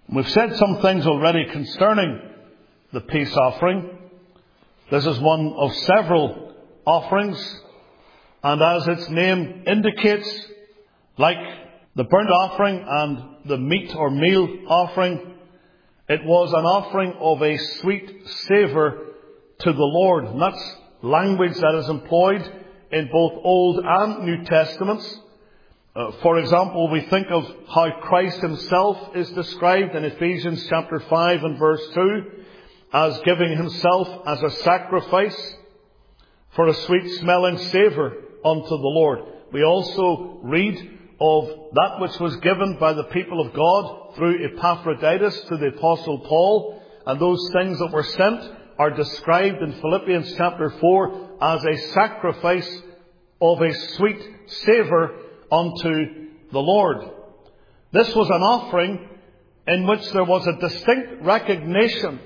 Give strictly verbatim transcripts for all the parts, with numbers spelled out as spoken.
We've said some things already concerning the peace offering. This is one of several offerings, and as its name indicates, like the burnt offering and the meat or meal offering, it was an offering of a sweet savour to the Lord. And that's language that is employed in both Old and New Testaments. Uh, for example, we think of how Christ himself is described in Ephesians chapter five and verse two as giving himself as a sacrifice for a sweet smelling savour unto the Lord. We also read of that which was given by the people of God through Epaphroditus to the Apostle Paul, and those things that were sent are described in Philippians chapter four as a sacrifice of a sweet savour unto the Lord. This was an offering in which there was a distinct recognition,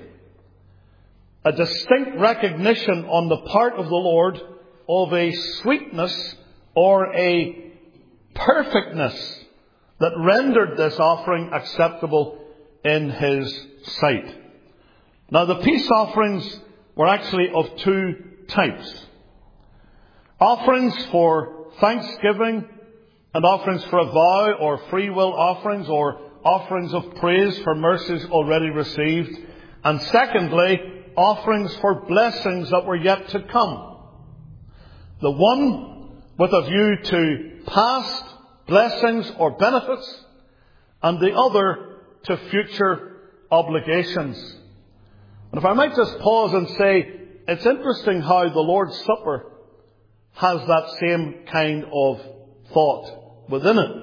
a distinct recognition on the part of the Lord of a sweetness or a perfectness that rendered this offering acceptable in his sight. Now, the peace offerings were actually of two types. Offerings for thanksgiving and offerings for a vow, or free will offerings, or offerings of praise for mercies already received. And secondly, offerings for blessings that were yet to come. The one with a view to past blessings or benefits, and the other to future obligations. And if I might just pause and say, it's interesting how the Lord's Supper has that same kind of thought within it.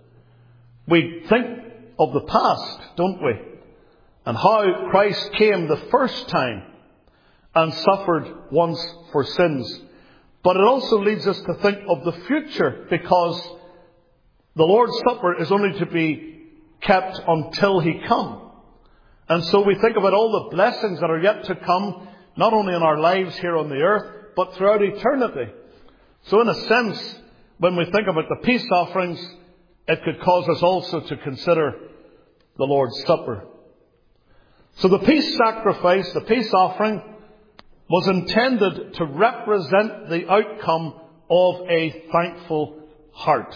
We think of the past, don't we? And how Christ came the first time and suffered once for sins. But it also leads us to think of the future, because the Lord's Supper is only to be kept until he come. And so we think about all the blessings that are yet to come, not only in our lives here on the earth, but throughout eternity. So in a sense, when we think about the peace offerings, it could cause us also to consider the Lord's Supper. So the peace sacrifice, the peace offering, was intended to represent the outcome of a thankful heart.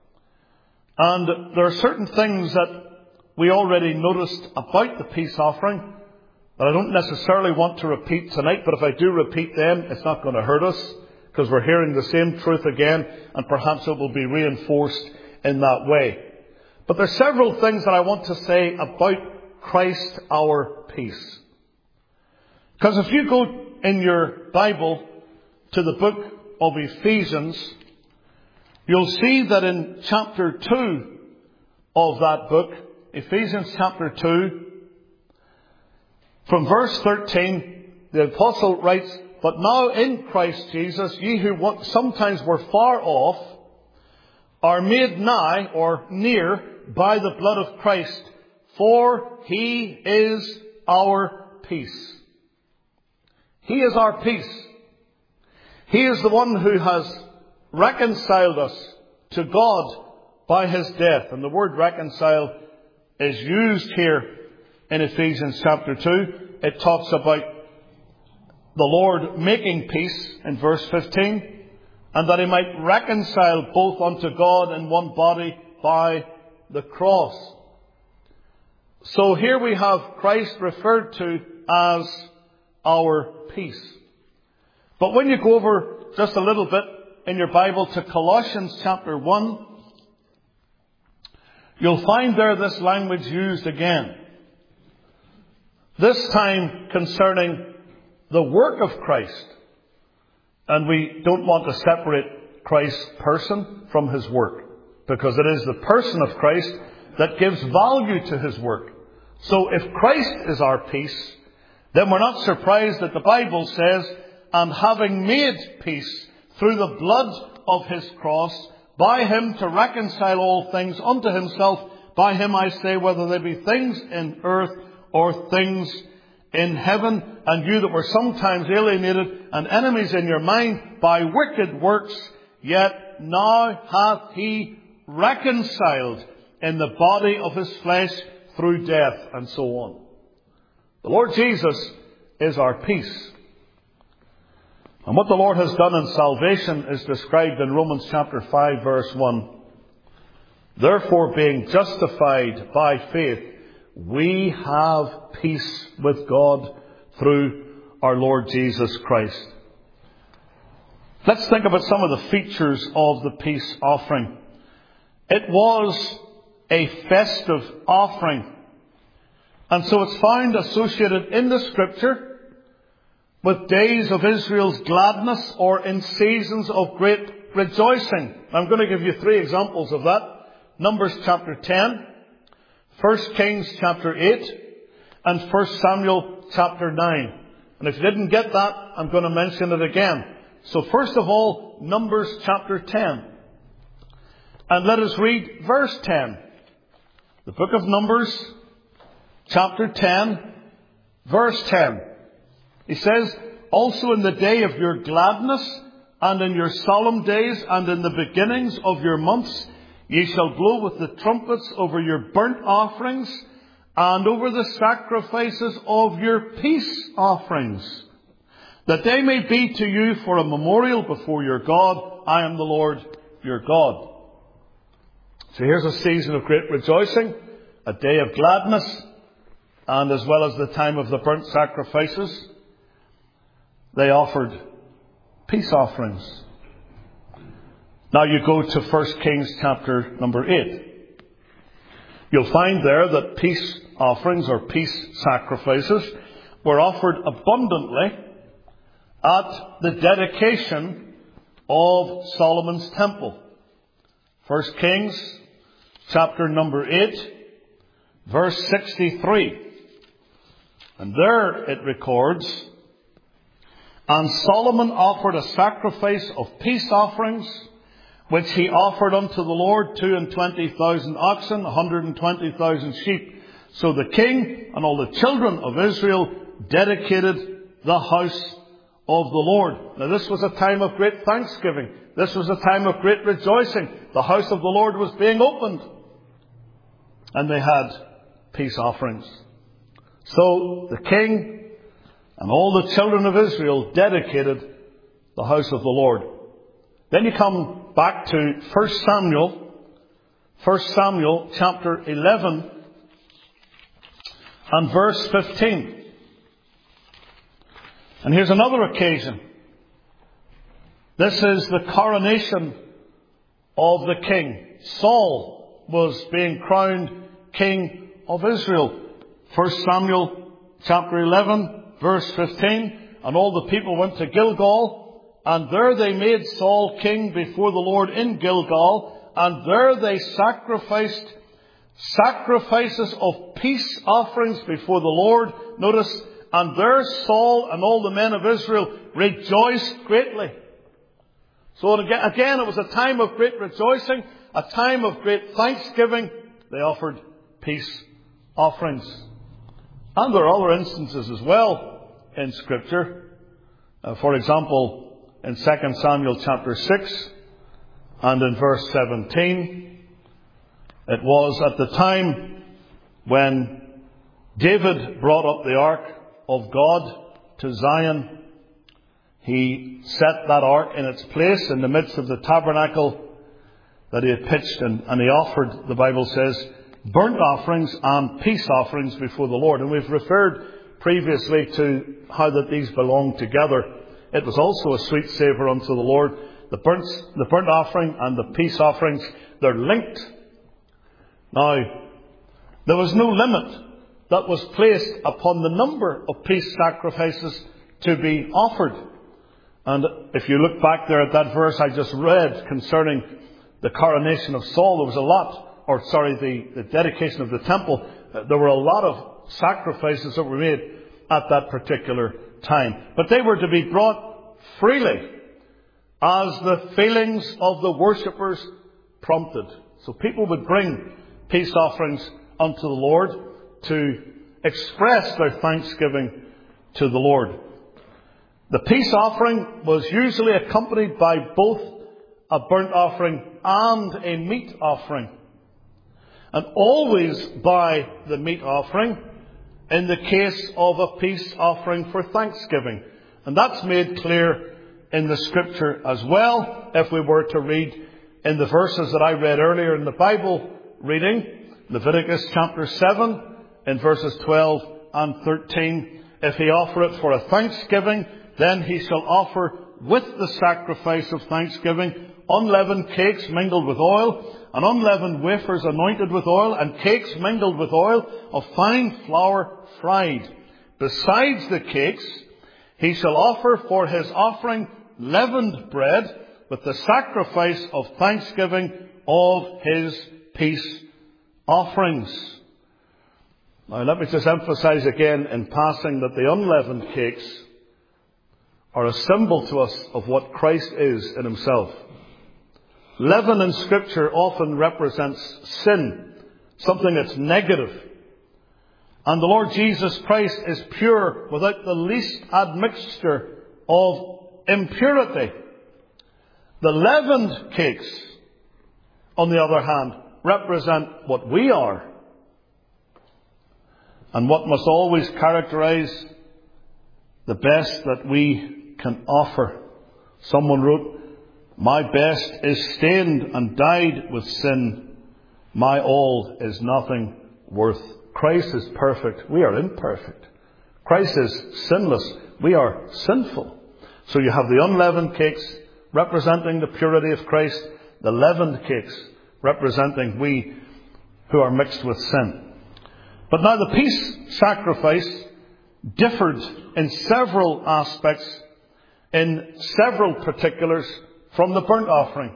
And there are certain things that we already noticed about the peace offering that I don't necessarily want to repeat tonight, but if I do repeat them, it's not going to hurt us, because we're hearing the same truth again, and perhaps it will be reinforced in that way. But there are several things that I want to say about Christ our peace. Because if you go in your Bible to the book of Ephesians, you'll see that in chapter two of that book, Ephesians chapter two, from verse thirteen, the apostle writes, "But now in Christ Jesus, ye who sometimes were far off, are made nigh," or near, "by the blood of Christ, for he is our peace." He is our peace. He is the one who has reconciled us to God by his death. And the word reconcile is used here in Ephesians chapter two. It talks about the Lord making peace in verse fifteen, and that he might reconcile both unto God in one body by the cross. So here we have Christ referred to as our peace. But when you go over just a little bit in your Bible to Colossians chapter one, you'll find there this language used again. This time concerning the work of Christ. And we don't want to separate Christ's person from his work, because it is the person of Christ that gives value to his work. So if Christ is our peace, then we're not surprised that the Bible says, "And having made peace through the blood of his cross, by him to reconcile all things unto himself, by him I say, whether they be things in earth or things in heaven. And you that were sometimes alienated and enemies in your mind by wicked works, yet now hath he reconciled in the body of his flesh through death, and so on. The Lord Jesus is our peace. And what the Lord has done in salvation is described in Romans chapter five, verse one. Therefore, being justified by faith, we have peace with God through our Lord Jesus Christ. Let's think about some of the features of the peace offering. It was a festive offering. And so it's found associated in the Scripture with days of Israel's gladness or in seasons of great rejoicing. I'm going to give you three examples of that. Numbers chapter ten, First Kings chapter eight, and First Samuel chapter nine. And if you didn't get that, I'm going to mention it again. So first of all, Numbers chapter ten. And let us read verse ten. The book of Numbers chapter ten, verse ten. He says, also in the day of your gladness, and in your solemn days, and in the beginnings of your months, ye shall blow with the trumpets over your burnt offerings, and over the sacrifices of your peace offerings, that they may be to you for a memorial before your God. I am the Lord your God. So here's a season of great rejoicing, a day of gladness, and as well as the time of the burnt sacrifices, they offered peace offerings. Now you go to First Kings chapter number eight. You'll find there that peace offerings or peace sacrifices were offered abundantly at the dedication of Solomon's temple. First Kings chapter number eight, verse sixty-three. And there it records, and Solomon offered a sacrifice of peace offerings, which he offered unto the Lord two and twenty thousand oxen, a hundred and twenty thousand sheep. So the king and all the children of Israel dedicated the house of the Lord. Now this was a time of great thanksgiving. This was a time of great rejoicing. The house of the Lord was being opened. And they had peace offerings. So the king and all the children of Israel dedicated the house of the Lord. Then you come back to First Samuel, First Samuel chapter eleven and verse fifteen. And here's another occasion. This is the coronation of the king. Saul was being crowned king of Israel. First Samuel chapter eleven, verse fifteen. And all the people went to Gilgal, and there they made Saul king before the Lord in Gilgal, and there they sacrificed sacrifices of peace offerings before the Lord. Notice, and there Saul and all the men of Israel rejoiced greatly. So again, it was a time of great rejoicing, a time of great thanksgiving. They offered peace offerings. And there are other instances as well in Scripture. Uh, for example, in Second Samuel chapter six and in verse seventeen, it was at the time when David brought up the ark of God to Zion. He set that ark in its place in the midst of the tabernacle that he had pitched, and, and he offered, the Bible says, burnt offerings and peace offerings before the Lord. And we've referred previously to how that these belong together. It was also a sweet savour unto the Lord. The burnt, the burnt offering and the peace offerings, they're linked. Now, there was no limit that was placed upon the number of peace sacrifices to be offered. And if you look back there at that verse I just read concerning the coronation of Saul, there was a lot, or sorry, the, the dedication of the temple, there were a lot of sacrifices that were made at that particular time. But they were to be brought freely as the feelings of the worshippers prompted. So people would bring peace offerings unto the Lord to express their thanksgiving to the Lord. The peace offering was usually accompanied by both a burnt offering and a meat offering. and always by the meat offering in the case of a peace offering for thanksgiving. And that's made clear in the Scripture as well, if we were to read in the verses that I read earlier in the Bible reading, Leviticus chapter seven, in verses twelve and thirteen. If he offer it for a thanksgiving, then he shall offer with the sacrifice of thanksgiving unleavened cakes mingled with oil, and unleavened wafers anointed with oil, and cakes mingled with oil of fine flour fried. Besides the cakes, he shall offer for his offering leavened bread with the sacrifice of thanksgiving of his peace offerings. Now let me just emphasize again in passing that the unleavened cakes are a symbol to us of what Christ is in himself. Leaven in Scripture often represents sin, something that's negative. And the Lord Jesus Christ is pure without the least admixture of impurity. The leavened cakes, on the other hand, represent what we are, and what must always characterize the best that we can offer. Someone wrote, "My best is stained and dyed with sin. My all is nothing worth." Christ is perfect. We are imperfect. Christ is sinless. We are sinful. So you have the unleavened cakes representing the purity of Christ, the leavened cakes representing we who are mixed with sin. But now the peace sacrifice differed in several aspects, in several particulars, from the burnt offering.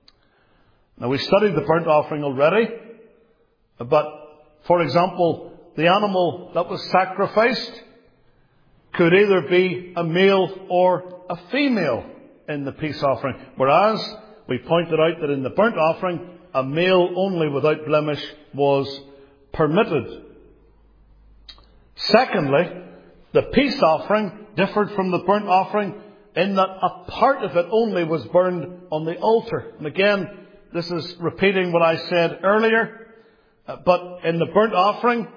Now we studied the burnt offering already, but for example, the animal that was sacrificed could either be a male or a female in the peace offering, whereas we pointed out that in the burnt offering, a male only without blemish was permitted. Secondly, the peace offering differed from the burnt offering in that a part of it only was burned on the altar. And again, this is repeating what I said earlier, but in the burnt offering,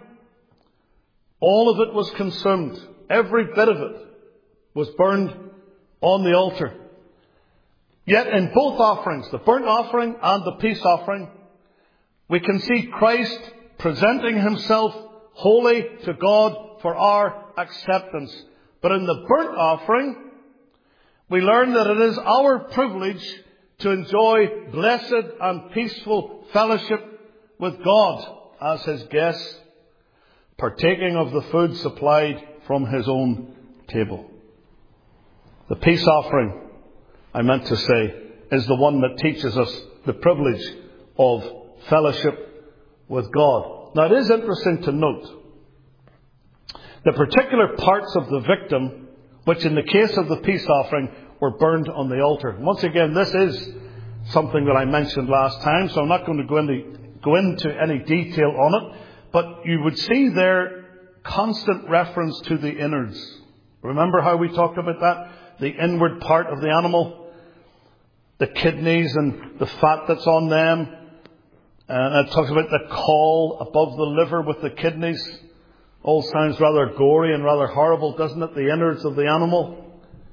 all of it was consumed. Every bit of it was burned on the altar. Yet in both offerings, the burnt offering and the peace offering, we can see Christ presenting himself holy to God for our acceptance. But in the burnt offering, we learn that it is our privilege to enjoy blessed and peaceful fellowship with God as his guests, partaking of the food supplied from his own table. The peace offering, I meant to say, is the one that teaches us the privilege of fellowship with God. Now it is interesting to note the particular parts of the victim, which in the case of the peace offering were burned on the altar. Once again, this is something that I mentioned last time, so I'm not going to go into, go into any detail on it, but you would see there constant reference to the innards. Remember how we talked about that? The inward part of the animal, the kidneys and the fat that's on them. And it talks about the caul above the liver with the kidneys. All sounds rather gory and rather horrible, doesn't it? The innards of the animal.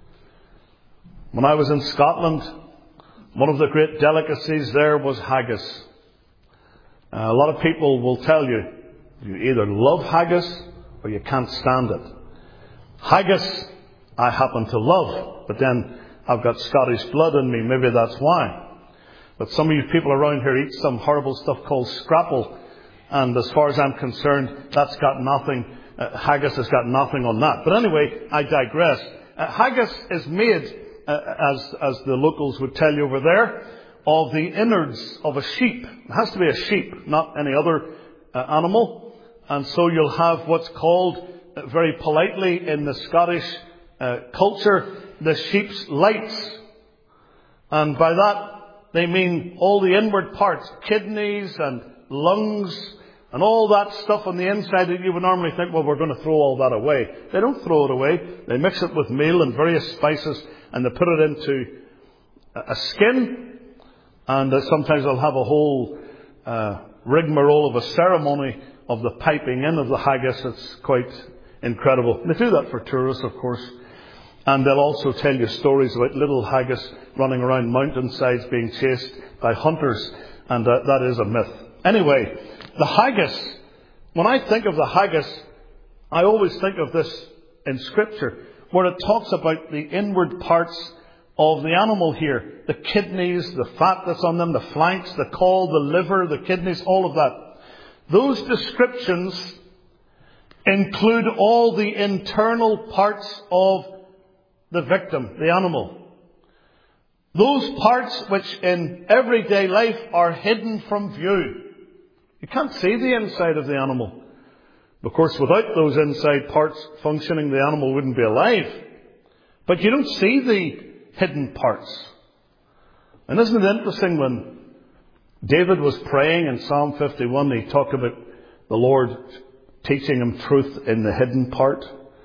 When I was in Scotland, one of the great delicacies there was haggis. Uh, a lot of people will tell you, you either love haggis or you can't stand it. Haggis I happen to love, but then I've got Scottish blood in me, maybe that's why. But some of you people around here eat some horrible stuff called scrapple, and as far as I'm concerned, that's got nothing, uh, haggis has got nothing on that. But anyway, I digress. Uh, haggis is made, uh, as, as the locals would tell you over there, of the innards of a sheep. It has to be a sheep, not any other uh, animal. And so you'll have what's called, uh, very politely in the Scottish uh, culture, the sheep's lights. And by that, they mean all the inward parts, kidneys and lungs and all that stuff on the inside that you would normally think, well, we're going to throw all that away. They don't throw it away. They mix it with meal and various spices, and they put it into a skin. And uh, sometimes they'll have a whole uh, rigmarole of a ceremony of the piping in of the haggis. It's quite incredible. They do that for tourists, of course. And they'll also tell you stories about little haggis running around mountainsides being chased by hunters. And uh, that is a myth. Anyway, the haggis, when I think of the haggis, I always think of this in Scripture, where it talks about the inward parts of the animal here. The kidneys, the fat that's on them, the flanks, the caul, the liver, the kidneys, all of that. Those descriptions include all the internal parts of the victim, the animal. Those parts which in everyday life are hidden from view. You can't see the inside of the animal. Of course, without those inside parts functioning, the animal wouldn't be alive. But you don't see the hidden parts. And isn't it interesting when David was praying in Psalm fifty-one, he talked about the Lord teaching him truth in the hidden part.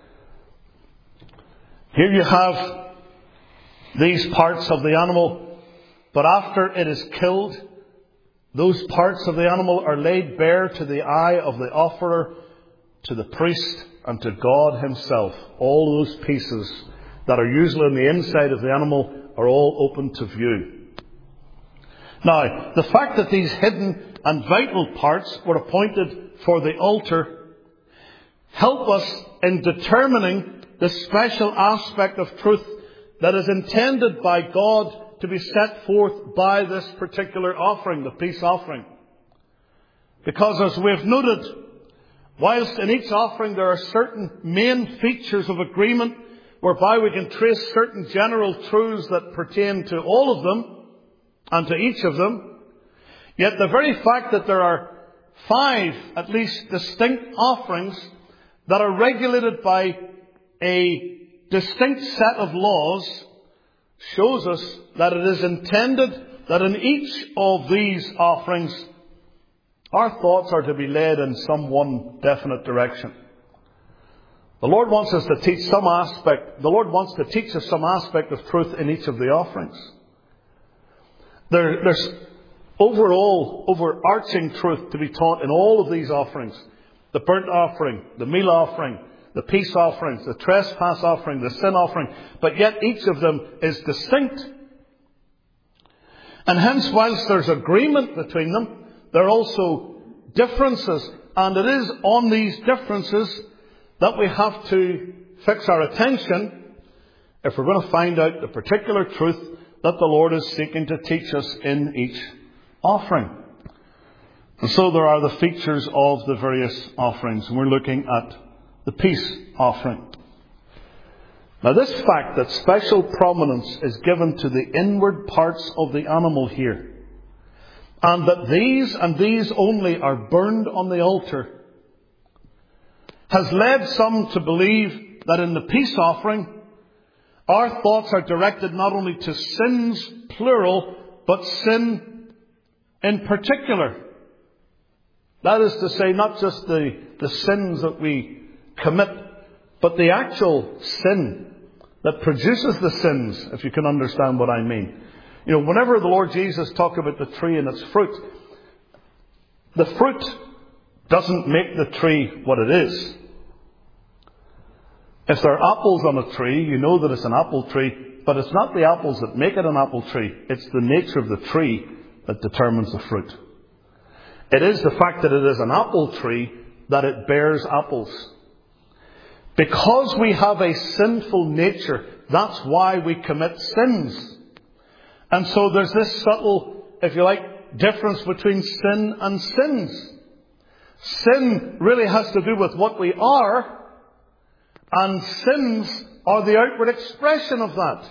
Here you have these parts of the animal, but after it is killed, those parts of the animal are laid bare to the eye of the offerer, to the priest, and to God himself. All those pieces that are usually on the inside of the animal are all open to view. Now, the fact that these hidden and vital parts were appointed for the altar help us in determining the special aspect of truth that is intended by God to be set forth by this particular offering, the peace offering. Because as we have noted, whilst in each offering there are certain main features of agreement whereby we can trace certain general truths that pertain to all of them and to each of them, yet the very fact that there are five, at least, distinct offerings that are regulated by a distinct set of laws shows us that it is intended that in each of these offerings our thoughts are to be led in some one definite direction. The Lord wants us to teach some aspect, the Lord wants to teach us some aspect of truth in each of the offerings. There, there's overall, overarching truth to be taught in all of these offerings. The burnt offering, the meal offering, the peace offerings, the trespass offering, the sin offering. But yet each of them is distinct. And hence, whilst there's agreement between them, there are also differences. And it is on these differences that we have to fix our attention if we're going to find out the particular truth that the Lord is seeking to teach us in each offering. And so there are the features of the various offerings. And we're looking at the peace offering. Now, this fact that special prominence is given to the inward parts of the animal here, and that these and these only are burned on the altar, has led some to believe that in the peace offering, our thoughts are directed not only to sins, plural, but sin in particular. That is to say, not just the, the sins that we commit, but the actual sin that produces the sins, if you can understand what I mean. You know, whenever the Lord Jesus talked about the tree and its fruit, the fruit doesn't make the tree what it is. If there are apples on a tree, you know that it's an apple tree, but it's not the apples that make it an apple tree. It's the nature of the tree that determines the fruit. It is the fact that it is an apple tree that it bears apples. Because we have a sinful nature, that's why we commit sins. And so there's this subtle, if you like, difference between sin and sins. Sin really has to do with what we are, and sins are the outward expression of that.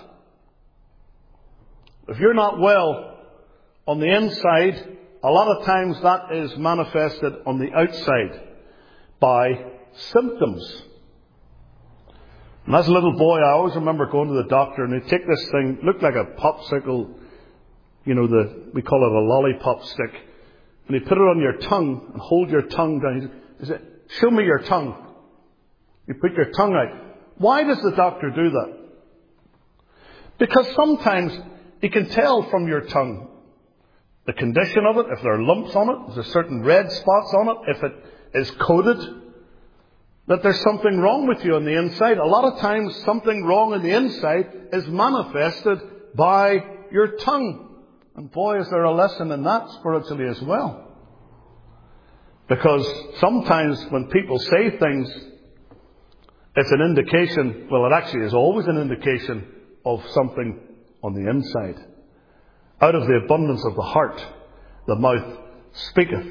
If you're not well on the inside, a lot of times that is manifested on the outside by symptoms. And as a little boy, I always remember going to the doctor and they'd take this thing, looked like a popsicle, you know, the we call it a lollipop stick, and he'd put it on your tongue and hold your tongue down. He said, "Show me your tongue." You put your tongue out. Why does the doctor do that? Because sometimes he can tell from your tongue the condition of it, if there are lumps on it, if there's certain red spots on it, if it is coated, that there's something wrong with you on the inside. A lot of times something wrong on the inside is manifested by your tongue. And boy, is there a lesson in that spiritually as well. Because sometimes when people say things, it's an indication, well, it actually is always an indication of something on the inside. Out of the abundance of the heart, the mouth speaketh.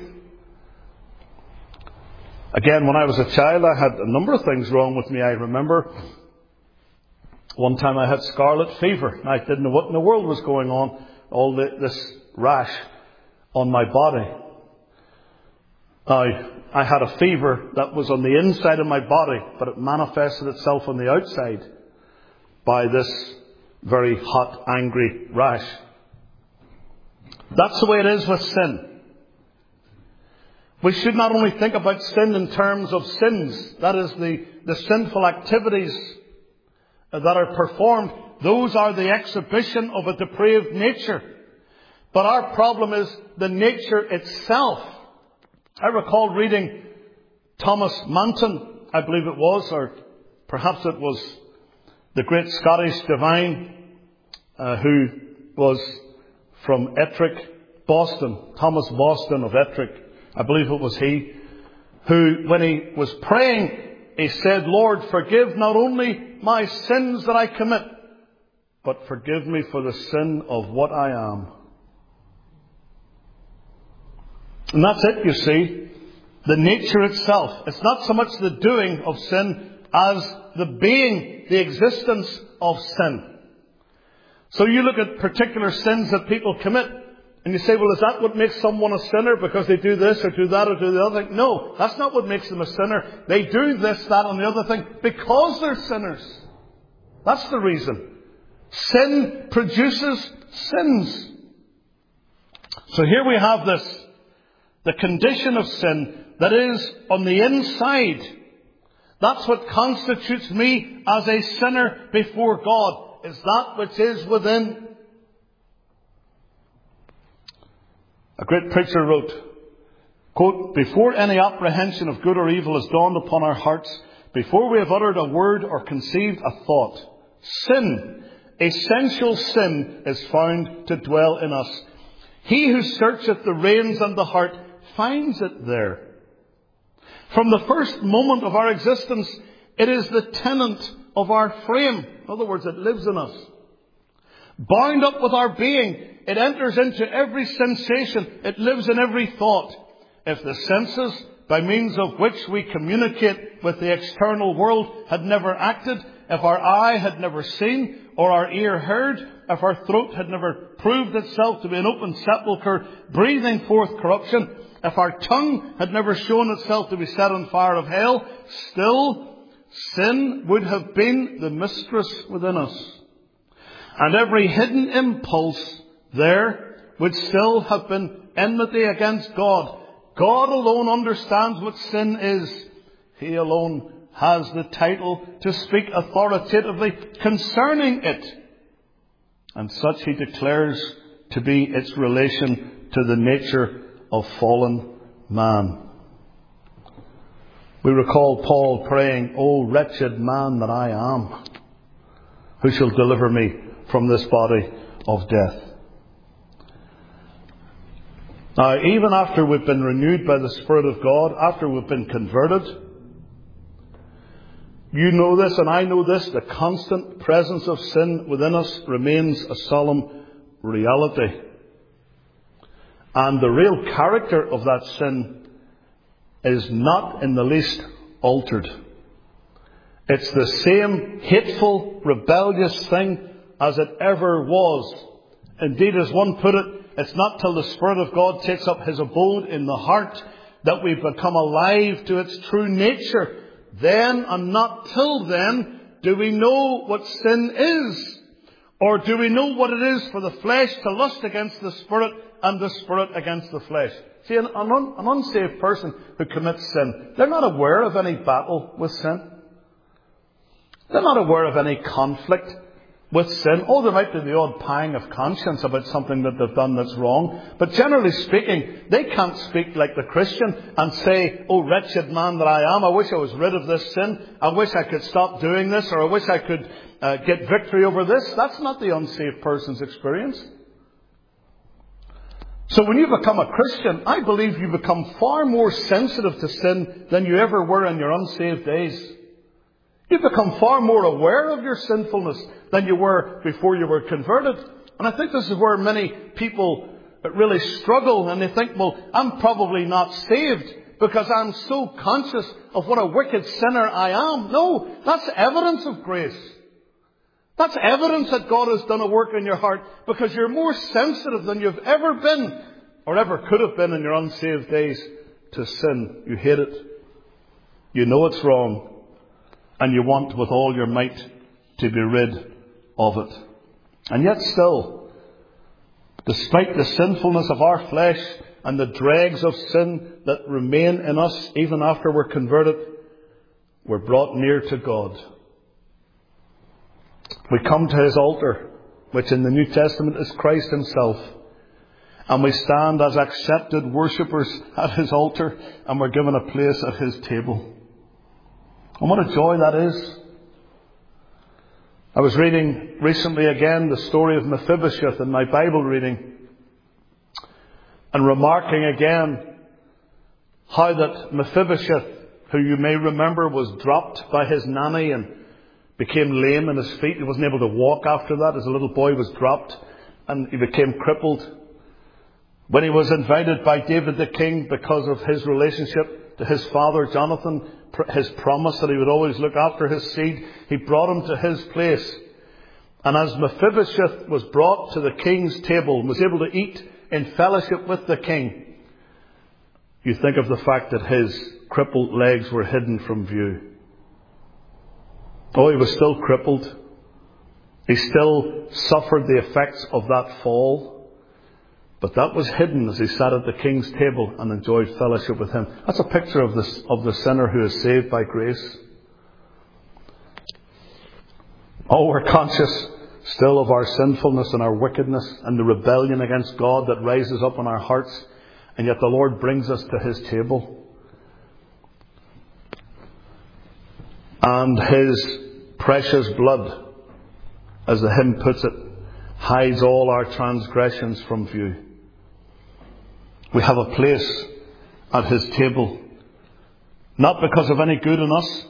Again, when I was a child, I had a number of things wrong with me. I remember one time I had scarlet fever. I didn't know what in the world was going on. All the, this rash on my body. Now, I had a fever that was on the inside of my body, but it manifested itself on the outside by this very hot, angry rash. That's the way it is with sin. We should not only think about sin in terms of sins, that is the, the sinful activities that are performed. Those are the exhibition of a depraved nature. But our problem is the nature itself. I recall reading Thomas Manton, I believe it was, or perhaps it was the great Scottish divine uh, who was from Ettrick, Boston, Thomas Boston of Ettrick, I believe it was he, who when he was praying, he said, Lord, forgive not only my sins that I commit, but forgive me for the sin of what I am. And that's it, you see. The nature itself. It's not so much the doing of sin as the being, the existence of sin. So you look at particular sins that people commit, and you say, well, is that what makes someone a sinner because they do this or do that or do the other thing? No, that's not what makes them a sinner. They do this, that, and the other thing because they're sinners. That's the reason. Sin produces sins. So here we have this. The condition of sin that is on the inside. That's what constitutes me as a sinner before God. Is that which is within. A great preacher wrote, quote, before any apprehension of good or evil has dawned upon our hearts, before we have uttered a word or conceived a thought, sin, essential sin, is found to dwell in us. He who searcheth the reins and the heart finds it there. From the first moment of our existence, it is the tenant of our frame. In other words, it lives in us. Bound up with our being, it enters into every sensation. It lives in every thought. If the senses, by means of which we communicate with the external world, had never acted, if our eye had never seen or our ear heard, if our throat had never proved itself to be an open sepulchre breathing forth corruption, if our tongue had never shown itself to be set on fire of hell, still sin would have been the mistress within us. And every hidden impulse there would still have been enmity against God. God alone understands what sin is. He alone has the title to speak authoritatively concerning it. And such he declares to be its relation to the nature of fallen man. We recall Paul praying, O wretched man that I am, who shall deliver me from this body of death? Now, even after we've been renewed by the Spirit of God, after we've been converted, you know this and I know this, the constant presence of sin within us remains a solemn reality. And the real character of that sin is not in the least altered. It's the same hateful, rebellious thing as it ever was. Indeed, as one put it, it's not till the Spirit of God takes up His abode in the heart that we become alive to its true nature. Then, and not till then, do we know what sin is. Or do we know what it is for the flesh to lust against the Spirit and the Spirit against the flesh? See, an, un, an unsaved person who commits sin, they're not aware of any battle with sin. They're not aware of any conflict with sin. Oh, there might be the odd pang of conscience about something that they've done that's wrong. But generally speaking, they can't speak like the Christian and say, oh, wretched man that I am, I wish I was rid of this sin. I wish I could stop doing this, or I wish I could uh, get victory over this. That's not the unsaved person's experience. So when you become a Christian, I believe you become far more sensitive to sin than you ever were in your unsaved days. You become far more aware of your sinfulness than you were before you were converted. And I think this is where many people really struggle, and they think, well, I'm probably not saved because I'm so conscious of what a wicked sinner I am. No, that's evidence of grace. That's evidence that God has done a work in your heart, because you're more sensitive than you've ever been or ever could have been in your unsaved days to sin. You hate it. You know it's wrong. And you want with all your might to be rid of it. And yet still, despite the sinfulness of our flesh and the dregs of sin that remain in us even after we're converted, we're brought near to God. We come to His altar, which in the New Testament is Christ Himself. And we stand as accepted worshippers at His altar, and we're given a place at His table. And what a joy that is. I was reading recently again the story of Mephibosheth in my Bible reading, and remarking again how that Mephibosheth, who you may remember was dropped by his nanny and became lame in his feet. He wasn't able to walk after that. As a little boy was dropped and he became crippled. When he was invited by David the king, because of his relationship to his father Jonathan, his promise that he would always look after his seed, he brought him to his place. And as Mephibosheth was brought to the king's table and was able to eat in fellowship with the king, you think of the fact that his crippled legs were hidden from view. Oh, he was still crippled. He still suffered the effects of that fall. But that was hidden as he sat at the king's table and enjoyed fellowship with him. That's a picture of this, of the sinner who is saved by grace. Oh, we're conscious still of our sinfulness and our wickedness and the rebellion against God that rises up in our hearts. And yet the Lord brings us to His table. And His precious blood, as the hymn puts it, hides all our transgressions from view. We have a place at His table, not because of any good in us,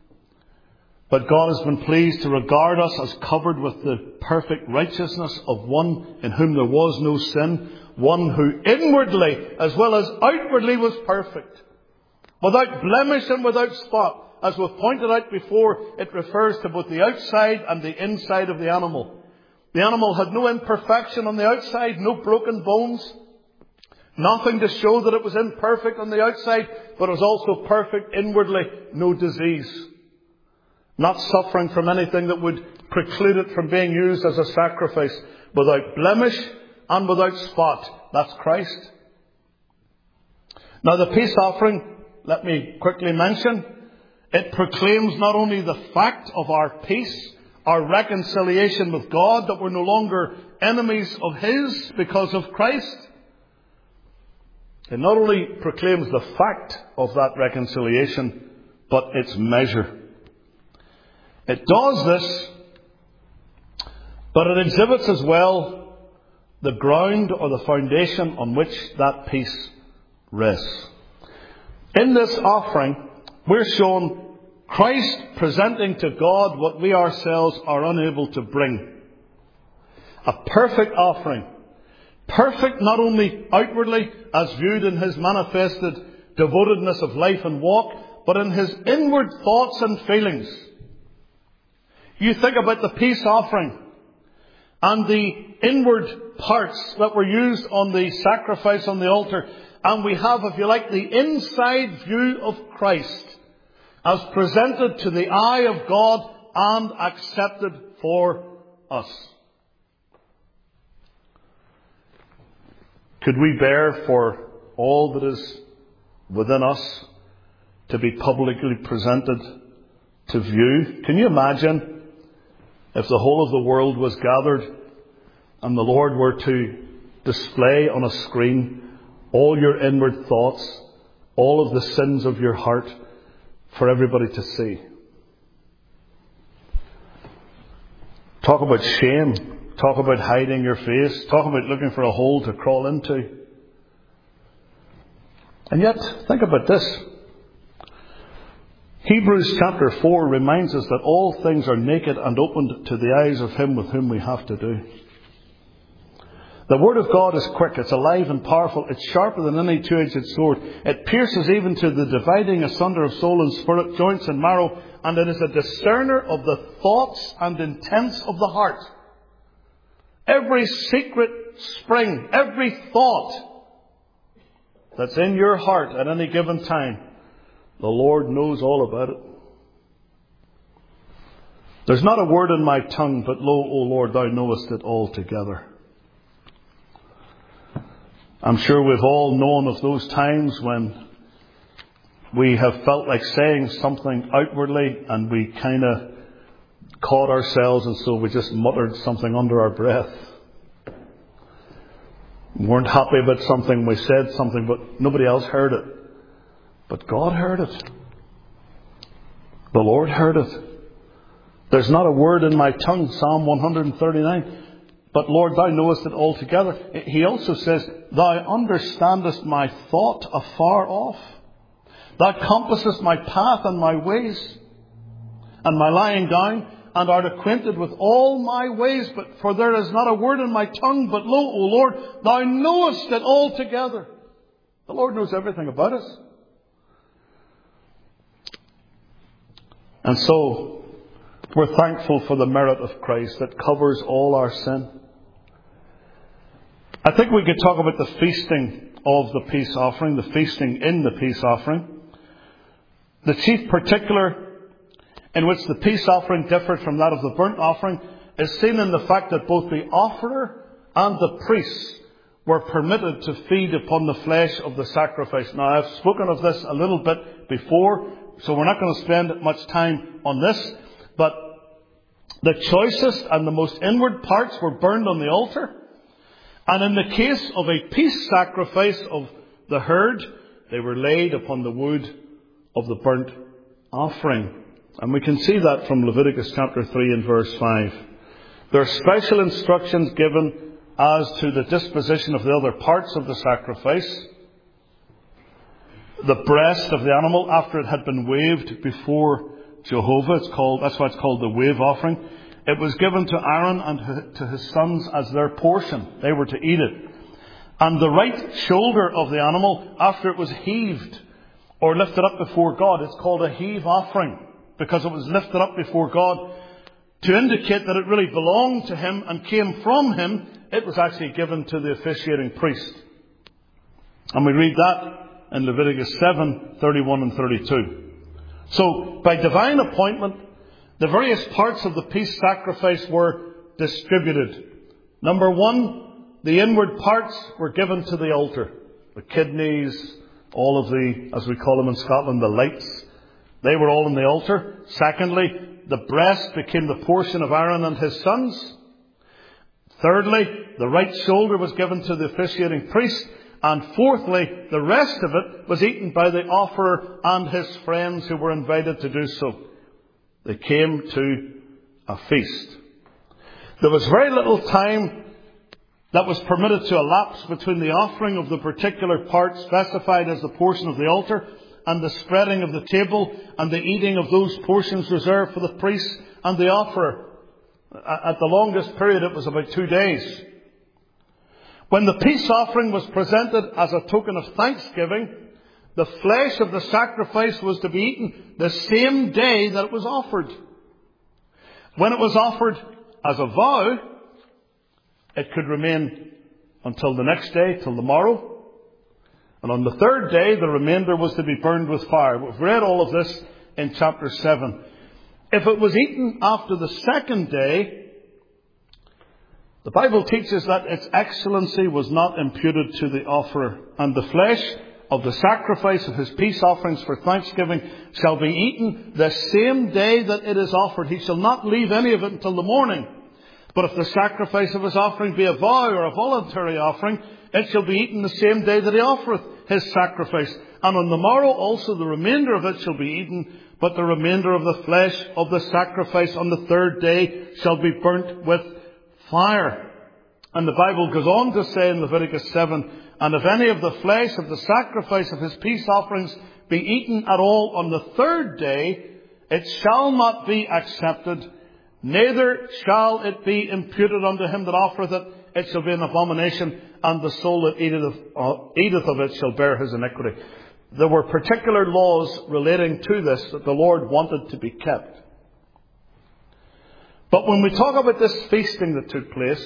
but God has been pleased to regard us as covered with the perfect righteousness of one in whom there was no sin, one who inwardly as well as outwardly was perfect, without blemish and without spot. As we've pointed out before, it refers to both the outside and the inside of the animal. The animal had no imperfection on the outside, no broken bones, nothing to show that it was imperfect on the outside, but it was also perfect inwardly, no disease. Not suffering from anything that would preclude it from being used as a sacrifice. Without blemish and without spot. That's Christ. Now the peace offering, let me quickly mention, it proclaims not only the fact of our peace, our reconciliation with God, that we're no longer enemies of His because of Christ. It not only proclaims the fact of that reconciliation, but its measure. It does this, but it exhibits as well the ground or the foundation on which that peace rests. In this offering, we're shown Christ presenting to God what we ourselves are unable to bring. A perfect offering. Perfect not only outwardly as viewed in His manifested devotedness of life and walk, but in His inward thoughts and feelings. You think about the peace offering and the inward parts that were used on the sacrifice on the altar. And we have, if you like, the inside view of Christ as presented to the eye of God and accepted for us. Could we bear for all that is within us to be publicly presented to view? Can you imagine if the whole of the world was gathered and the Lord were to display on a screen all your inward thoughts, all of the sins of your heart for everybody to see. Talk about shame. Talk about hiding your face. Talk about looking for a hole to crawl into. And yet, think about this. Hebrews chapter four reminds us that all things are naked and opened to the eyes of Him with whom we have to do. The Word of God is quick, it's alive and powerful, it's sharper than any two-edged sword. It pierces even to the dividing asunder of soul and spirit, joints and marrow, and it is a discerner of the thoughts and intents of the heart. Every secret spring, every thought that's in your heart at any given time, the Lord knows all about it. There's not a word in my tongue, but lo, O Lord, thou knowest it altogether. I'm sure we've all known of those times when we have felt like saying something outwardly and we kind of caught ourselves, and so we just muttered something under our breath. We weren't happy about something, we said something, but nobody else heard it. But God heard it. The Lord heard it. There's not a word in my tongue, Psalm one thirty-nine. But Lord, thou knowest it altogether. He also says, thou understandest my thought afar off. Thou compassest my path and my ways, and my lying down, and art acquainted with all my ways. But for there is not a word in my tongue, but lo, O Lord, thou knowest it altogether. The Lord knows everything about us. And so, we're thankful for the merit of Christ that covers all our sin. I think we could talk about the feasting of the peace offering, the feasting in the peace offering. The chief particular in which the peace offering differed from that of the burnt offering is seen in the fact that both the offerer and the priests were permitted to feed upon the flesh of the sacrifice. Now, I've spoken of this a little bit before, so we're not going to spend much time on this, but the choicest and the most inward parts were burned on the altar. And in the case of a peace sacrifice of the herd, they were laid upon the wood of the burnt offering. And we can see that from Leviticus chapter three and verse five. There are special instructions given as to the disposition of the other parts of the sacrifice. The breast of the animal, after it had been waved before Jehovah, it's called, that's why it's called the wave offering. It was given to Aaron and to his sons as their portion. They were to eat it. And the right shoulder of the animal, after it was heaved or lifted up before God, it's called a heave offering, because it was lifted up before God to indicate that it really belonged to Him and came from Him. It was actually given to the officiating priest. And we read that in Leviticus seven, thirty-one and thirty-two. So, by divine appointment, the various parts of the peace sacrifice were distributed. Number one, the inward parts were given to the altar. The kidneys, all of the, as we call them in Scotland, the lights, they were all on the altar. Secondly, the breast became the portion of Aaron and his sons. Thirdly, the right shoulder was given to the officiating priest. And fourthly, the rest of it was eaten by the offerer and his friends who were invited to do so. They came to a feast. There was very little time that was permitted to elapse between the offering of the particular part specified as the portion of the altar and the spreading of the table and the eating of those portions reserved for the priest and the offerer. At the longest period, it was about two days. When the peace offering was presented as a token of thanksgiving, the flesh of the sacrifice was to be eaten the same day that it was offered. When it was offered as a vow, it could remain until the next day, till the morrow. And on the third day, the remainder was to be burned with fire. We've read all of this in chapter seven. If it was eaten after the second day, the Bible teaches that its excellency was not imputed to the offerer, and the flesh of the sacrifice of his peace offerings for thanksgiving shall be eaten the same day that it is offered. He shall not leave any of it until the morning. But if the sacrifice of his offering be a vow or a voluntary offering, it shall be eaten the same day that he offereth his sacrifice. And on the morrow also the remainder of it shall be eaten, but the remainder of the flesh of the sacrifice on the third day shall be burnt with fire. And the Bible goes on to say in Leviticus seven, and if any of the flesh of the sacrifice of his peace offerings be eaten at all on the third day, it shall not be accepted, neither shall it be imputed unto him that offereth it. It shall be an abomination, and the soul that eateth of, uh, eateth of it shall bear his iniquity. There were particular laws relating to this that the Lord wanted to be kept. But when we talk about this feasting that took place,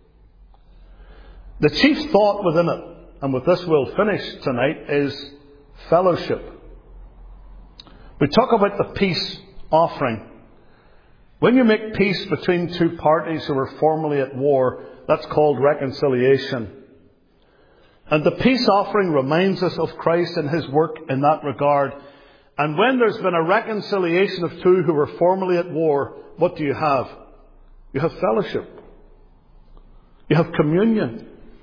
the chief thought within it, and with this we'll finish tonight, is fellowship. We talk about the peace offering. When you make peace between two parties who were formerly at war, that's called reconciliation. And the peace offering reminds us of Christ and his work in that regard. And when there's been a reconciliation of two who were formerly at war, what do you have? You have fellowship. You have communion.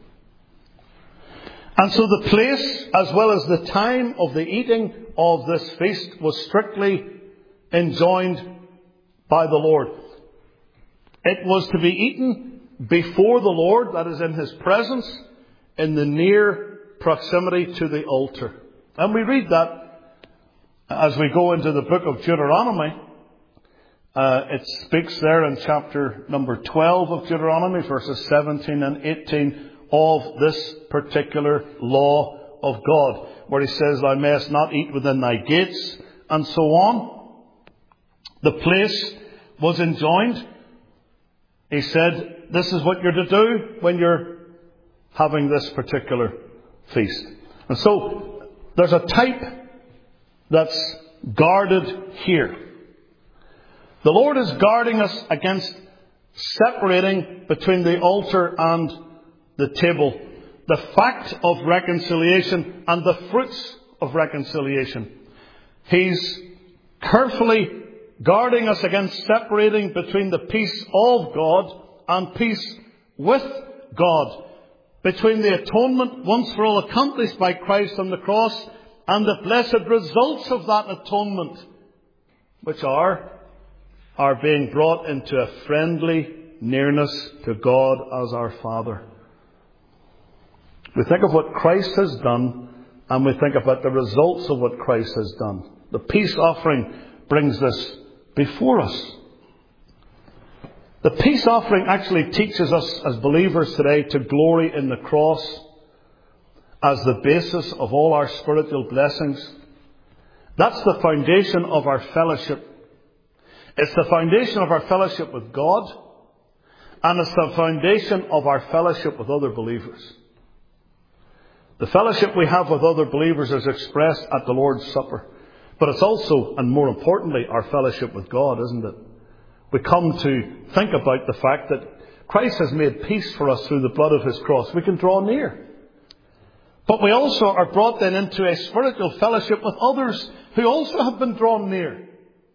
And so the place as well as the time of the eating of this feast was strictly enjoined by the Lord. It was to be eaten before the Lord, that is in his presence, in the near proximity to the altar. And we read that as we go into the book of Deuteronomy. Uh, it speaks there in chapter number twelve of Deuteronomy, verses seventeen and eighteen, of this particular law of God, where he says, thou mayest not eat within thy gates, and so on. The place was enjoined. He said, this is what you're to do when you're having this particular feast. And so there's a type that's guarded here. The Lord is guarding us against separating between the altar and the table, the fact of reconciliation and the fruits of reconciliation. He's carefully guarding us against separating between the peace of God and peace with God, between the atonement once for all accomplished by Christ on the cross and the blessed results of that atonement, which are are being brought into a friendly nearness to God as our Father. We think of what Christ has done, and we think about the results of what Christ has done. The peace offering brings this before us. The peace offering actually teaches us as believers today to glory in the cross as the basis of all our spiritual blessings. That's the foundation of our fellowship. It's the foundation of our fellowship with God, and it's the foundation of our fellowship with other believers. The fellowship we have with other believers is expressed at the Lord's Supper. But it's also, and more importantly, our fellowship with God, isn't it? We come to think about the fact that Christ has made peace for us through the blood of his cross. We can draw near. But we also are brought then into a spiritual fellowship with others who also have been drawn near.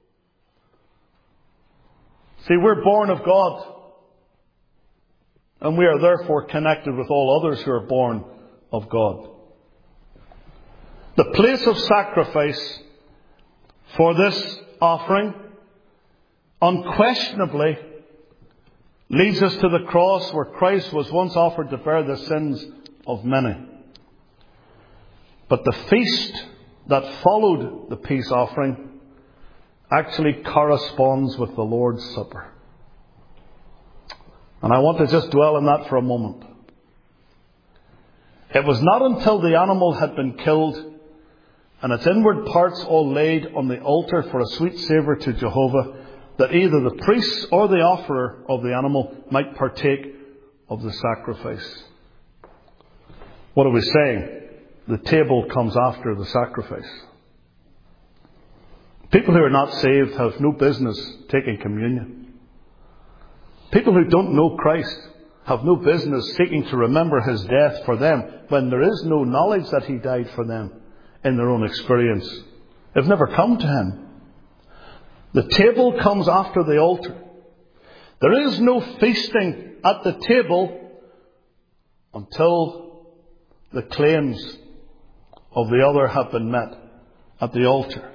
See, we're born of God, and we are therefore connected with all others who are born of God. The place of sacrifice for this offering unquestionably leads us to the cross where Christ was once offered to bear the sins of many. But the feast that followed the peace offering actually corresponds with the Lord's Supper. And I want to just dwell on that for a moment. It was not until the animal had been killed and its inward parts all laid on the altar for a sweet savour to Jehovah that either the priest or the offerer of the animal might partake of the sacrifice. What are we saying? The table comes after the sacrifice. People who are not saved have no business taking communion. People who don't know Christ have no business seeking to remember his death for them when there is no knowledge that he died for them in their own experience. They've never come to him. The table comes after the altar. There is no feasting at the table until the claims of the other have been met at the altar.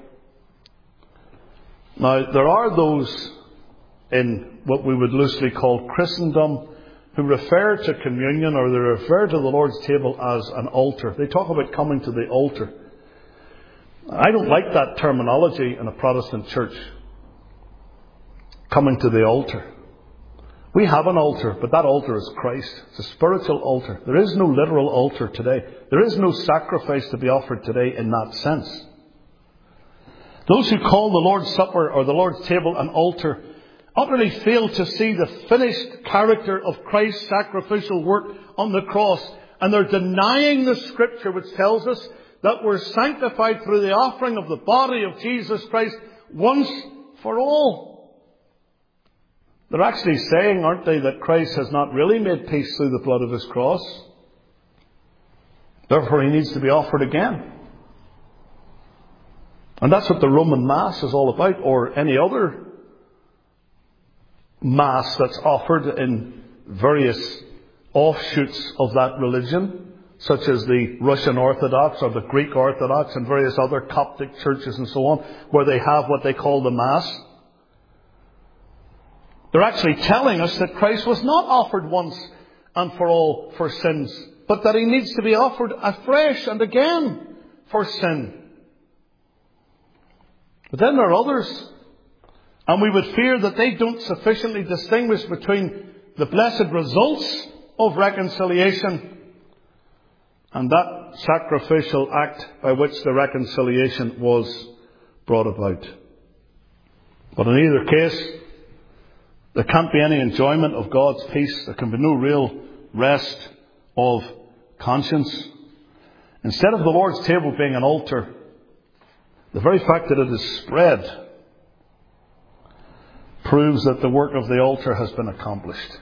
Now, there are those in what we would loosely call Christendom who refer to communion, or they refer to the Lord's table as an altar. They talk about coming to the altar. I don't like that terminology in a Protestant church. Coming to the altar. We have an altar, but that altar is Christ. It's a spiritual altar. There is no literal altar today. There is no sacrifice to be offered today in that sense. Those who call the Lord's Supper or the Lord's table an altar utterly fail to see the finished character of Christ's sacrificial work on the cross. And they're denying the Scripture which tells us that we're sanctified through the offering of the body of Jesus Christ once for all. They're actually saying, aren't they, that Christ has not really made peace through the blood of his cross. Therefore, he needs to be offered again. And that's what the Roman Mass is all about, or any other Mass that's offered in various offshoots of that religion, such as the Russian Orthodox or the Greek Orthodox and various other Coptic churches and so on, where they have what they call the Mass. They're actually telling us that Christ was not offered once and for all for sins, but that he needs to be offered afresh and again for sin. But then there are others, and we would fear that they don't sufficiently distinguish between the blessed results of reconciliation and that sacrificial act by which the reconciliation was brought about. But in either case, there can't be any enjoyment of God's peace. There can be no real rest of conscience. Instead of the Lord's table being an altar, the very fact that it is spread proves that the work of the altar has been accomplished.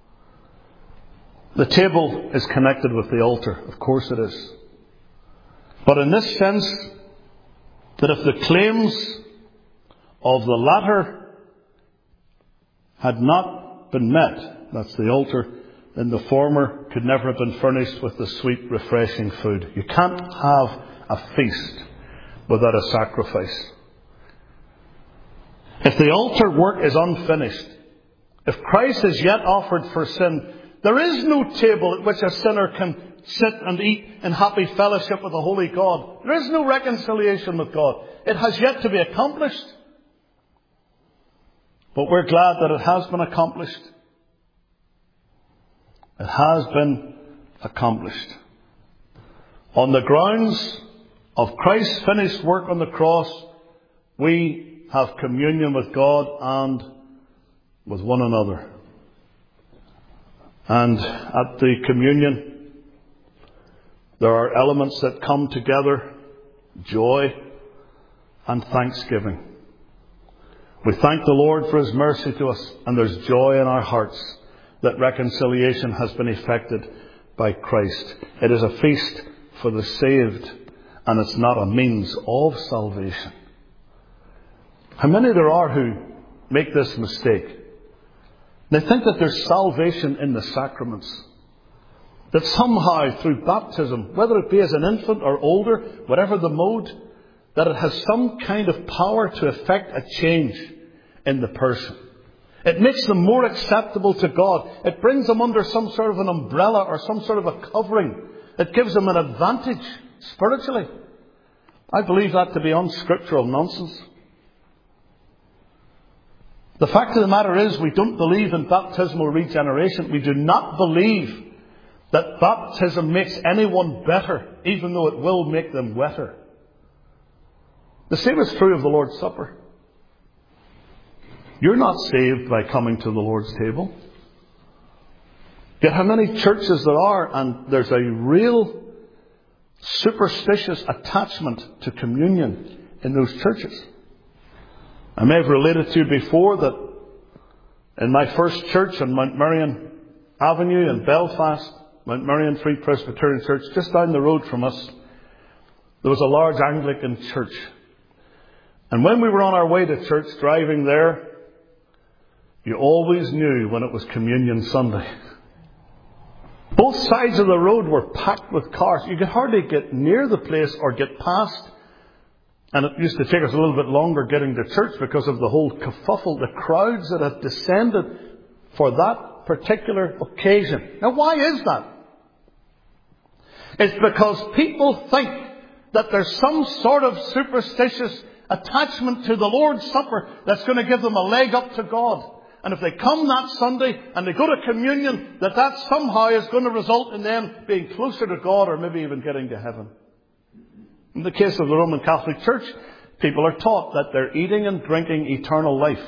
The table is connected with the altar. Of course it is. But in this sense, that if the claims of the latter had not been met, that's the altar, then the former could never have been furnished with the sweet, refreshing food. You can't have a feast without a sacrifice. If the altar work is unfinished, if Christ is yet offered for sin, there is no table at which a sinner can sit and eat in happy fellowship with the Holy God. There is no reconciliation with God. It has yet to be accomplished. But we're glad that it has been accomplished. It has been accomplished. On the grounds of Christ's finished work on the cross, we have communion with God and with one another. And at the communion, there are elements that come together: joy and thanksgiving. We thank the Lord for his mercy to us, and there's joy in our hearts that reconciliation has been effected by Christ. It is a feast for the saved, and it's not a means of salvation. How many there are who make this mistake? They think that there's salvation in the sacraments. That somehow through baptism, whether it be as an infant or older, whatever the mode, that it has some kind of power to effect a change in the person. It makes them more acceptable to God. It brings them under some sort of an umbrella or some sort of a covering. It gives them an advantage spiritually. I believe that to be unscriptural nonsense. The fact of the matter is, we don't believe in baptismal regeneration. We do not believe that baptism makes anyone better, even though it will make them wetter. The same is true of the Lord's Supper. You're not saved by coming to the Lord's table. Yet how many churches there are, and there's a real superstitious attachment to communion in those churches. I may have related to you before that in my first church in Mount Merion, Avenue in Belfast, Mount Miriam Free Presbyterian Church, just down the road from us, there was a large Anglican church. And when we were on our way to church, driving there, you always knew when it was Communion Sunday. Both sides of the road were packed with cars. You could hardly get near the place or get past. And it used to take us a little bit longer getting to church because of the whole kerfuffle, the crowds that had descended for that particular occasion. Now, why is that? It's because people think that there's some sort of superstitious attachment to the Lord's Supper that's going to give them a leg up to God. And if they come that Sunday and they go to communion, that that somehow is going to result in them being closer to God or maybe even getting to heaven. In the case of the Roman Catholic Church, people are taught that they're eating and drinking eternal life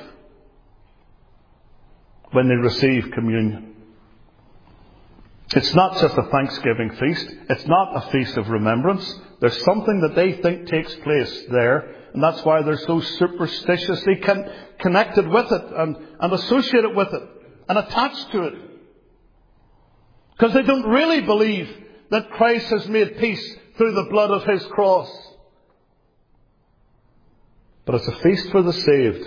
when they receive communion. It's not just a Thanksgiving feast. It's not a feast of remembrance. There's something that they think takes place there, and that's why they're so superstitiously con- connected with it and, and associated with it and attached to it. Because they don't really believe that Christ has made peace through the blood of His cross. But it's a feast for the saved.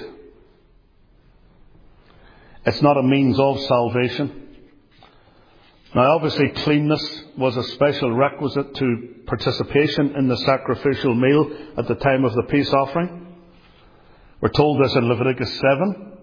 It's not a means of salvation. Now, obviously, cleanness was a special requisite to participation in the sacrificial meal at the time of the peace offering. We're told this in Leviticus seven.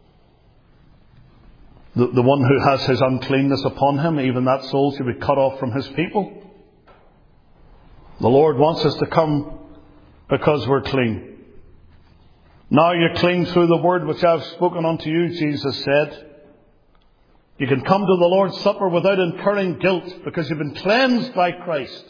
The, the one who has his uncleanness upon him, even that soul should be cut off from his people. The Lord wants us to come because we're clean. Now you're clean through the word which I've spoken unto you, Jesus said. You can come to the Lord's Supper without incurring guilt because you've been cleansed by Christ.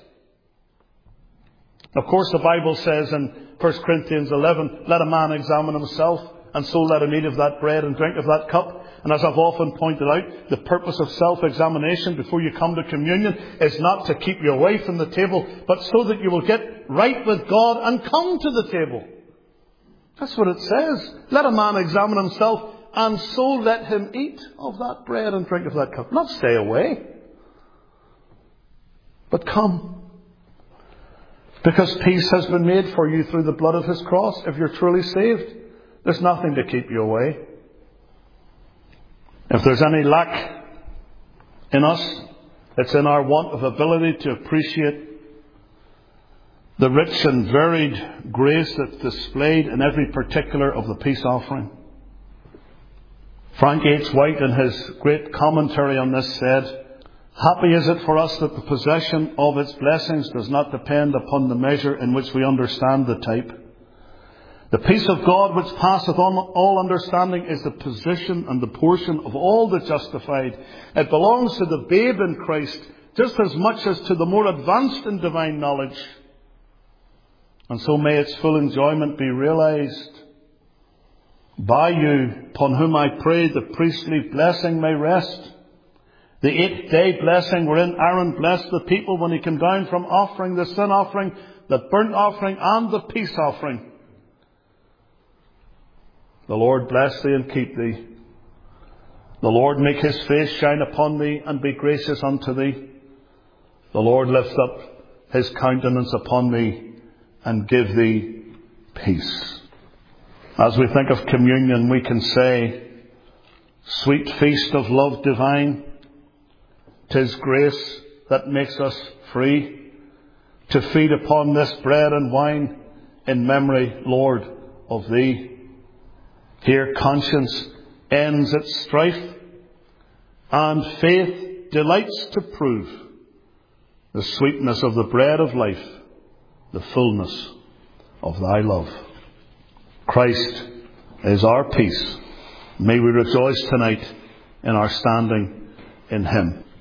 Of course, the Bible says in First Corinthians eleven, let a man examine himself, and so let him eat of that bread and drink of that cup. And as I've often pointed out, the purpose of self-examination before you come to communion is not to keep you away from the table, but so that you will get right with God and come to the table. That's what it says. Let a man examine himself, and so let him eat of that bread and drink of that cup. Not stay away, but come. Because peace has been made for you through the blood of His cross. If you're truly saved, there's nothing to keep you away. If there's any lack in us, it's in our want of ability to appreciate the rich and varied grace that's displayed in every particular of the peace offering. Frank H. White, in his great commentary on this, said, happy is it for us that the possession of its blessings does not depend upon the measure in which we understand the type. The peace of God which passeth on all understanding is the position and the portion of all the justified. It belongs to the babe in Christ just as much as to the more advanced in divine knowledge. And so may its full enjoyment be realized by you, upon whom I pray the priestly blessing may rest. The eighth day blessing wherein Aaron blessed the people when he came down from offering the sin offering, the burnt offering and the peace offering. The Lord bless thee and keep thee. The Lord make His face shine upon thee and be gracious unto thee. The Lord lift up His countenance upon thee and give thee peace. As we think of communion, we can say, sweet feast of love divine, 'tis grace that makes us free to feed upon this bread and wine in memory, Lord, of thee. Here conscience ends its strife, and faith delights to prove the sweetness of the bread of life, the fullness of thy love. Christ is our peace. May we rejoice tonight in our standing in Him.